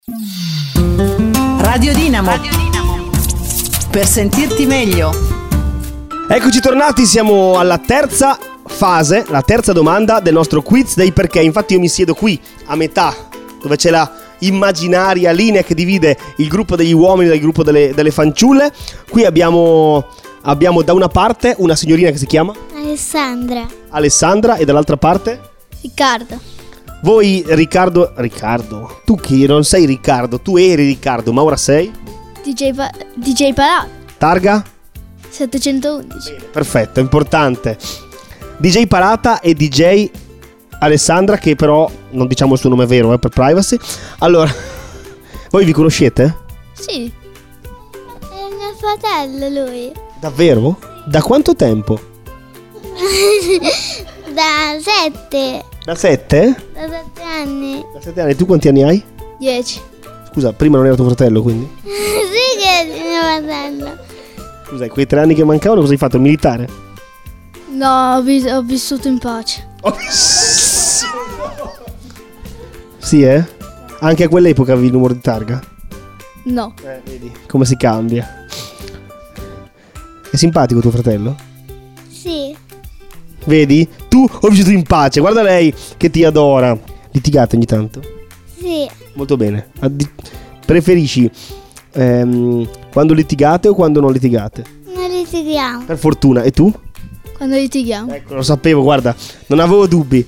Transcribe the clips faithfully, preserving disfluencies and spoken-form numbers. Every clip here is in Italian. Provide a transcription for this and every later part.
Radio Dinamo. Radio Dinamo. Per sentirti meglio. Eccoci tornati, siamo alla terza fase, la terza domanda del nostro quiz dei perché. Infatti io mi siedo qui a metà, dove c'è la immaginaria linea che divide il gruppo degli uomini dal gruppo delle, delle fanciulle. Qui abbiamo, abbiamo da una parte una signorina che si chiama Alessandra. Alessandra e dall'altra parte Riccardo. voi Riccardo. Riccardo, tu chi? Non sei Riccardo, tu eri Riccardo, ma ora sei? D J, pa- D J Parato. Targa? settecentoundici. Perfetto, importante. D J Parata e D J Alessandra, che però non diciamo il suo nome vero, eh, per privacy. Allora, voi vi conoscete? Sì. È mio fratello lui. Davvero? Da quanto tempo? Da sette. Da sette? Da sette anni. Da sette anni. Tu quanti anni hai? Dieci. Scusa, prima non era tuo fratello, quindi? Sì che è mio fratello. Scusa, quei tre anni che mancavano cosa hai fatto? Il militare? No, ho, vis- ho vissuto in pace. Oh, sì, eh? Anche a quell'epoca avevi il numero di targa? No. Eh, vedi come si cambia. È simpatico tuo fratello? Sì. Vedi? Tu ho vissuto in pace. Guarda lei che ti adora. Litigate ogni tanto? Sì. Molto bene. Addi- Preferisci ehm, quando litigate o quando non litigate? Non litighiamo. Per fortuna. E tu? Quando litighiamo. Ecco, lo sapevo, guarda. Non avevo dubbi.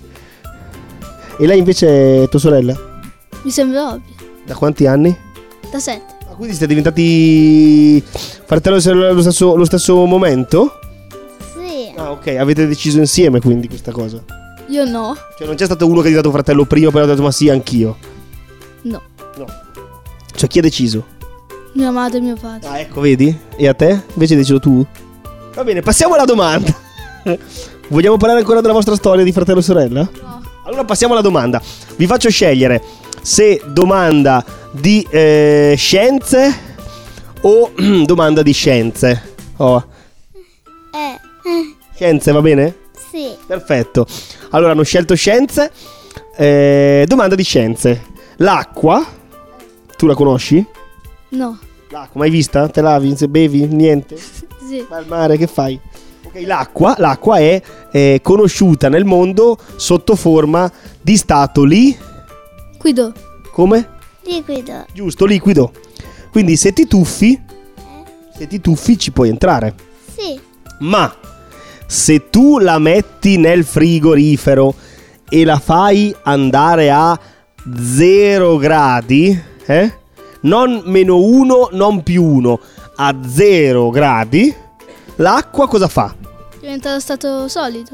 E lei invece è tua sorella? Mi sembra ovvio. Da quanti anni? Da sette. Ah, quindi siete diventati fratello e sorella allo stesso, allo stesso momento? Sì. Ah, ok. Avete deciso insieme quindi questa cosa? Io no. Cioè non c'è stato uno che è diventato fratello prima e poi ha detto ma sì, anch'io. No. No. Cioè chi ha deciso? Mia madre e mio padre. Ah, ecco, vedi? E a te? Invece hai deciso tu? Va bene, passiamo alla domanda. Vogliamo parlare ancora della vostra storia di fratello e sorella? No. Allora passiamo alla domanda. Vi faccio scegliere se domanda di eh, scienze o domanda di scienze. Oh. Eh. Scienze, va bene? Sì. Perfetto. Allora hanno scelto scienze. eh, Domanda di scienze. L'acqua, tu la conosci? No. L'acqua, mai vista? Te lavi, se bevi? Niente? Sì. Vai al mare, che fai? Ok, l'acqua, l'acqua è eh, conosciuta nel mondo sotto forma di stato li... Guido. Come? Liquido. Giusto, liquido. Quindi se ti tuffi, se ti tuffi ci puoi entrare. Sì. Ma se tu la metti nel frigorifero e la fai andare a zero gradi, eh? Non meno uno, non più uno, a zero gradi, l'acqua cosa fa? Diventa lo stato solido.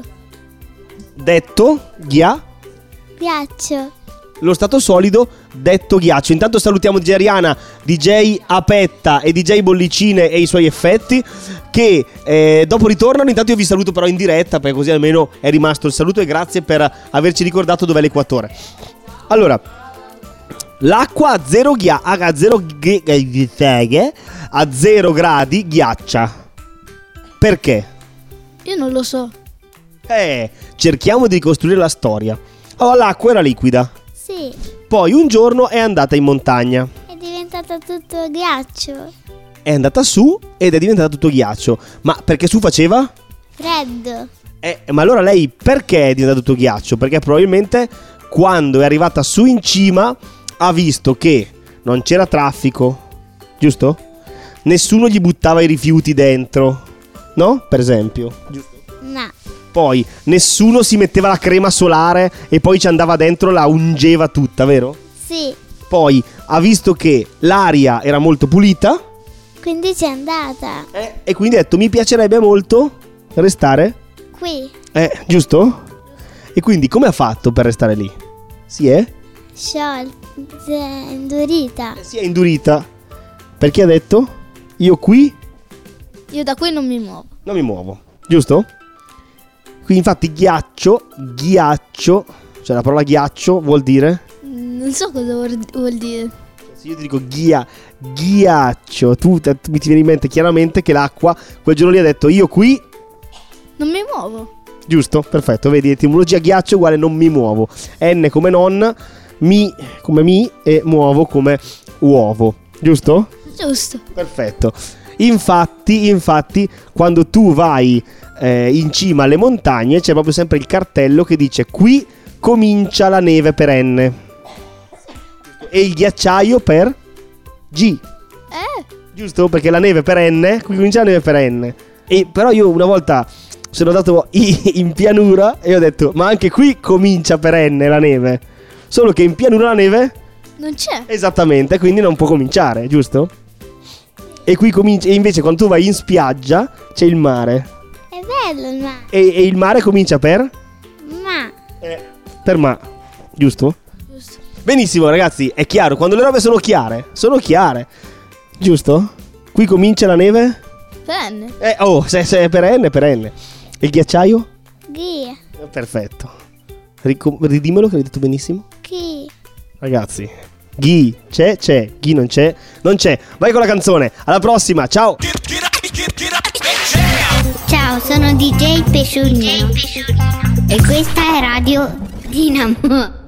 Detto ghia, Ghiaccio. lo stato solido detto ghiaccio. Intanto salutiamo D J Ariana, D J Apetta e D J Bollicine e i suoi effetti che eh, dopo ritornano. Intanto io vi saluto però in diretta perché così almeno è rimasto il saluto e grazie per averci ricordato dov'è l'equatore. Allora, l'acqua a zero ghia- a zero ghi- a zero gradi ghiaccia. Perché? Io non lo so. Eh, cerchiamo di ricostruire la storia. Oh, l'acqua era liquida. Sì. Poi un giorno è andata in montagna. È diventato tutto ghiaccio. È andata su ed è diventata tutto ghiaccio. Ma perché su faceva? Freddo. Eh, ma allora lei perché è diventato tutto ghiaccio? Perché probabilmente quando è arrivata su in cima ha visto che non c'era traffico, giusto? Nessuno gli buttava i rifiuti dentro, no? Per esempio, giusto? No. Poi nessuno si metteva la crema solare e poi ci andava dentro, la ungeva tutta, vero? Sì. Poi ha visto che l'aria era molto pulita Quindi c'è andata. eh, e quindi ha detto mi piacerebbe molto restare, Qui. eh, giusto? E quindi come ha fatto per restare lì? Si è? Sciolta. Indurita. Si è indurita. Perché ha detto io qui Io da qui non mi muovo. non mi muovo, giusto? Qui infatti ghiaccio, ghiaccio, cioè la parola ghiaccio vuol dire? Non so cosa vuol, vuol dire. Se io ti dico ghia, ghiaccio, tu, tu mi ti viene in mente chiaramente che l'acqua quel giorno lì ha detto io qui, Non mi muovo. giusto? Perfetto, vedi, etimologia ghiaccio uguale non mi muovo. N come non, mi come mi e muovo come uovo, giusto? Giusto. Perfetto. Infatti, infatti, quando tu vai eh, in cima alle montagne c'è proprio sempre il cartello che dice qui comincia la neve perenne e il ghiacciaio per G. Eh. Giusto? Perché la neve perenne, qui comincia la neve perenne. E però io una volta sono andato in pianura e ho detto ma anche qui comincia perenne la neve. Solo che in pianura la neve non c'è. esattamente, quindi non può cominciare, giusto? E qui comincia. E invece quando tu vai in spiaggia c'è il mare. È bello il mare. E, e il mare comincia per? Ma. Eh, per ma, giusto? Giusto. Benissimo ragazzi, è chiaro, quando le robe sono chiare, sono chiare, giusto? Qui comincia la neve? Penne. Eh, oh, se, se è perenne, perenne. E il ghiacciaio? Chi? Perfetto. Rico- ridimelo che hai detto benissimo. Chi? Ragazzi, Ghi c'è, c'è, Ghi non c'è, non c'è. Vai con la canzone, alla prossima, ciao. Ciao, sono D J Pesciolino e questa è Radio Dinamo.